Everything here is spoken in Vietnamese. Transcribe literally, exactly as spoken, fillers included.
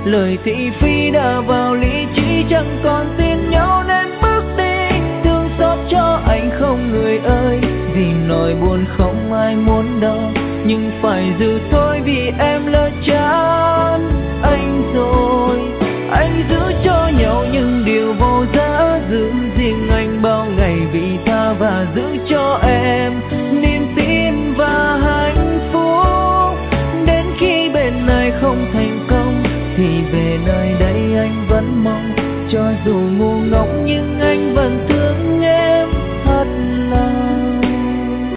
Lời thị phi đã vào lý trí, chẳng còn tin nhau nên bước đi. Thương xót cho anh không người ơi, vì nỗi buồn không ai muốn đâu, nhưng phải giữ thôi vì em lỡ chán anh rồi. Anh giữ cho nhau những điều vô giá, giữ riêng anh bao ngày vị tha, và giữ cho em niềm tin và hạnh phúc. Đến khi bên này không thành công thì về nơi đây anh vẫn mong, cho dù ngu ngốc nhưng anh vẫn thương.